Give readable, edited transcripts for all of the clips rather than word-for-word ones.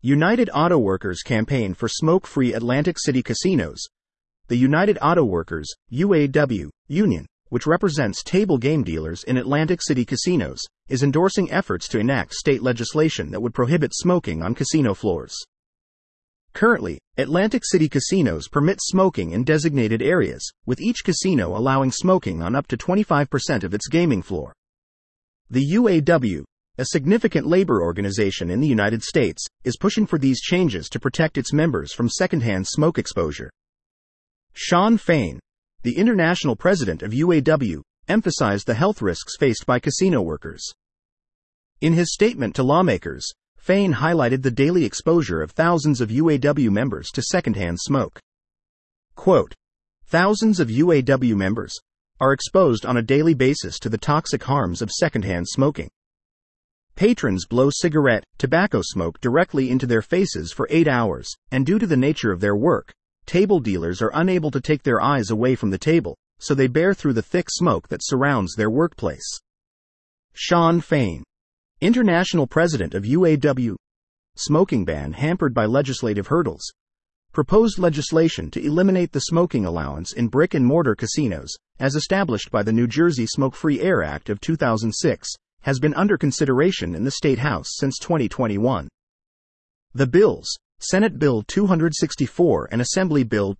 United Auto Workers campaign for smoke-free Atlantic City casinos. The United Auto Workers, UAW, union, which represents table game dealers in Atlantic City casinos, is endorsing efforts to enact state legislation that would prohibit smoking on casino floors. Currently, Atlantic City casinos permit smoking in designated areas, with each casino allowing smoking on up to 25% of its gaming floor. The UAW, a significant labor organization in the United States, is pushing for these changes to protect its members from secondhand smoke exposure. Shawn Fain, the international president of UAW, emphasized the health risks faced by casino workers. In his statement to lawmakers, Fain highlighted the daily exposure of thousands of UAW members to secondhand smoke. Quote, "Thousands of UAW members are exposed on a daily basis to the toxic harms of secondhand smoking. Patrons blow cigarette, tobacco smoke directly into their faces for 8 hours, and due to the nature of their work, table dealers are unable to take their eyes away from the table, so they bear through the thick smoke that surrounds their workplace." Shawn Fain, international president of UAW. Smoking ban hampered by legislative hurdles. Proposed legislation to eliminate the smoking allowance in brick-and-mortar casinos, as established by the New Jersey Smoke-Free Air Act of 2006, has been under consideration in the State House since 2021. The bills, Senate Bill 264 and Assembly Bill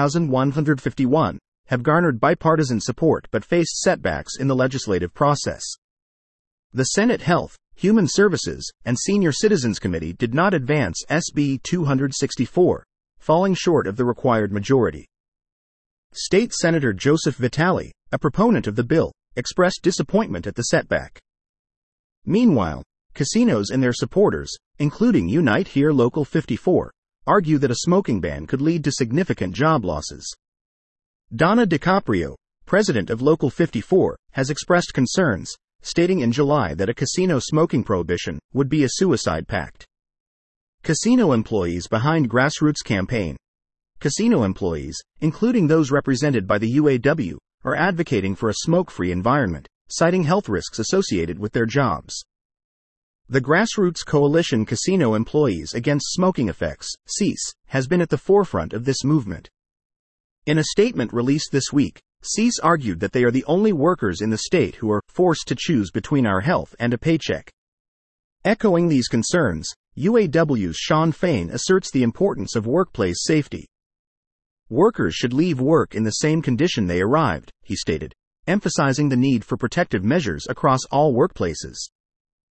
2151, have garnered bipartisan support but faced setbacks in the legislative process. The Senate Health, Human Services, and Senior Citizens Committee did not advance SB 264, falling short of the required majority. State Senator Joseph Vitale, a proponent of the bill, expressed disappointment at the setback. Meanwhile, casinos and their supporters, including Unite Here Local 54, argue that a smoking ban could lead to significant job losses. Donna DiCaprio, president of Local 54, has expressed concerns, stating in July that a casino smoking prohibition would be a suicide pact. Casino employees behind Grassroots campaign. Casino employees, including those represented by the UAW, are advocating for a smoke-free environment, citing health risks associated with their jobs. The Grassroots Coalition Casino Employees Against Smoking Effects, CEASE, has been at the forefront of this movement. In a statement released this week, CEASE argued that they are the only workers in the state who are forced to choose between our health and a paycheck. Echoing these concerns, UAW's Shawn Fain asserts the importance of workplace safety. Workers should leave work in the same condition they arrived, he stated, emphasizing the need for protective measures across all workplaces.